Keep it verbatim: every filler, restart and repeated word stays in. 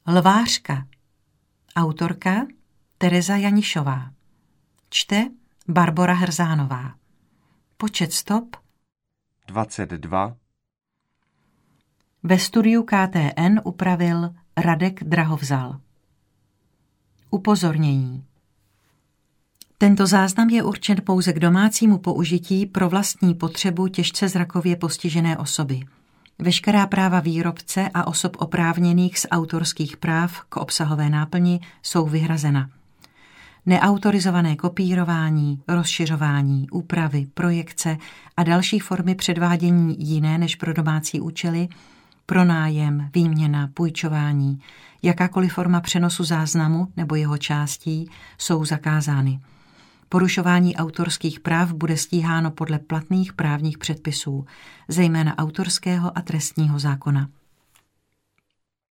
Lvářka. Autorka Tereza Janišová. Čte Barbora Hrzánová. Počet stop dvacet dva. Ve studiu K T N upravil Radek Drahovzal. Upozornění. Tento záznam je určen pouze k domácímu použití pro vlastní potřebu těžce zrakově postižené osoby. Veškerá práva výrobce a osob oprávněných z autorských práv k obsahové náplni jsou vyhrazena. Neautorizované kopírování, rozšiřování, úpravy, projekce a další formy předvádění jiné než pro domácí účely, pronájem, výměna, půjčování, jakákoliv forma přenosu záznamu nebo jeho částí jsou zakázány. Porušování autorských práv bude stíháno podle platných právních předpisů, zejména autorského a trestního zákona.